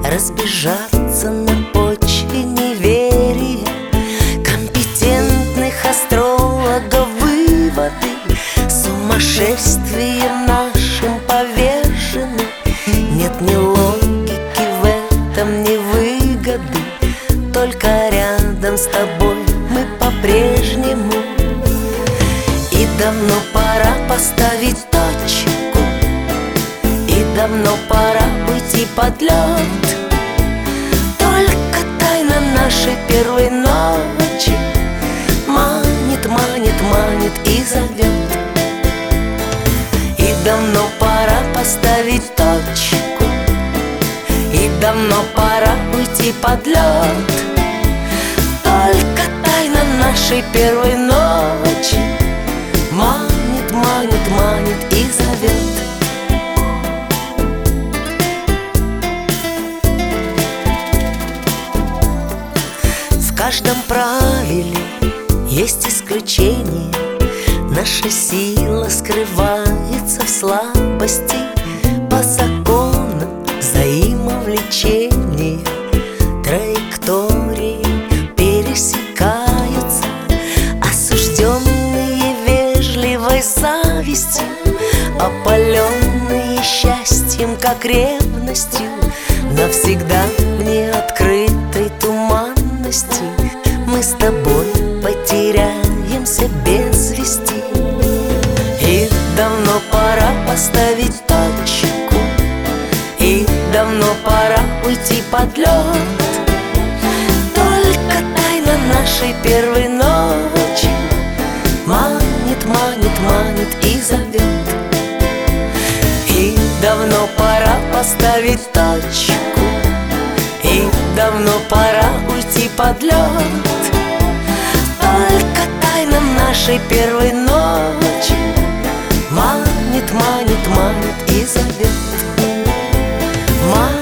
разбежаться на почве неверия компетентных астрологов выводы. Сумасшествием нашим повержены. Нет ни логики в этом, ни выгоды. Только рядом с тобой мы по-прежнему. И давно пора поставить точку, и давно пора уйти под лед. Только тайна нашей первой ночи манит, манит, манит и зовет. И давно пора поставить точку, и давно пора уйти под лед. Только тайна нашей первой ночи манит, манит, манит и зовет. В каждом правиле есть исключение. Наша сила скрывается в слабости. По законам взаимовлечения траектории пересекаются. Осужденные вежливой завистью, опаленные счастьем, как ревностью, навсегда в неоткрытой туманности мы с тобой потеряемся без вести. И давно пора поставить точку, и давно пора уйти под лед. Только тайна нашей первой ночи манит, манит, манит и зовет. И давно пора поставить точку, и давно пора уйти под лед. Только тайна нашей первой ночи манит, манит, манит и зовет.